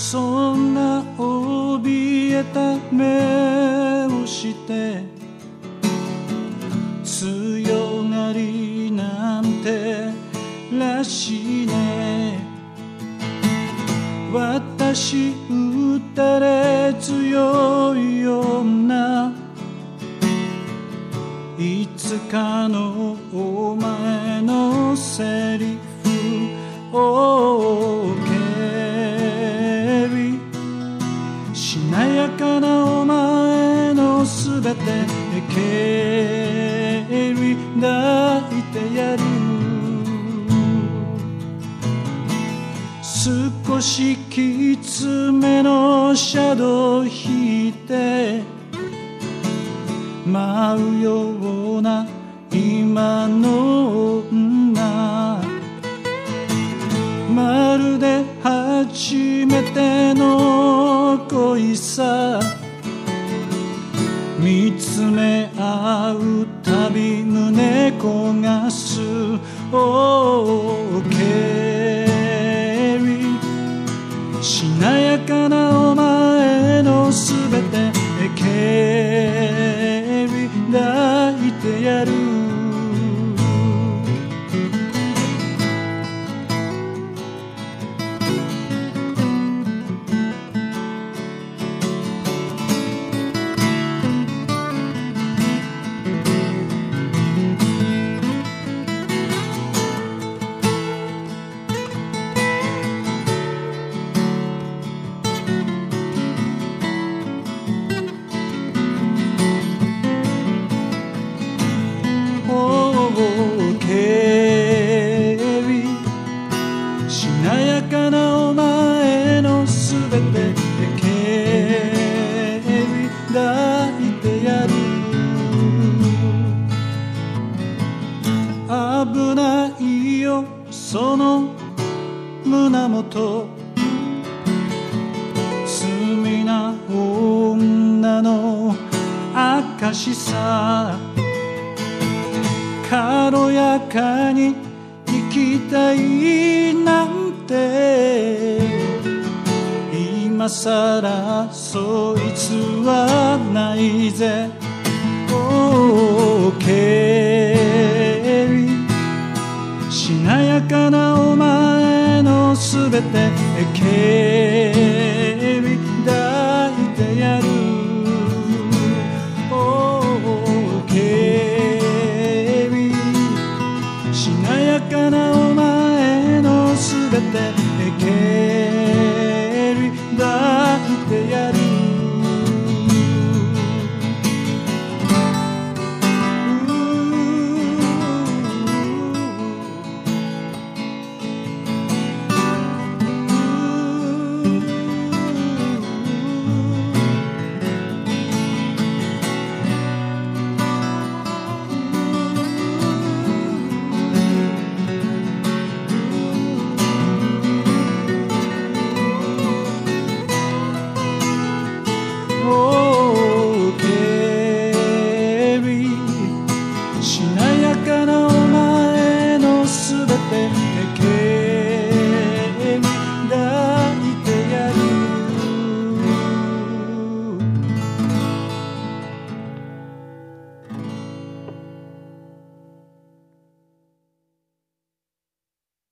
そんな怯えた目をして強がりなんてらしいね。私打たれ強い女、いつかのお前のセリフをケリしなやかなお前のすべてケリ抱いてやる。少しきつめのシャドウ引いて舞うような今の女、まるで初めての恋さ。見つめ合うたび胸焦がすケリしなやかなお前のすべてケリ抱いてやる。ケリしなやかなお前のすべてケリ抱いてやる。危ないよその胸元、罪な女の証さ。軽やかに生きたいなんて今さらそいつはないぜ。ケリしなやかなお前のすべてケリ抱いてやる。しなやかなお前のすべてケリ抱いてやる。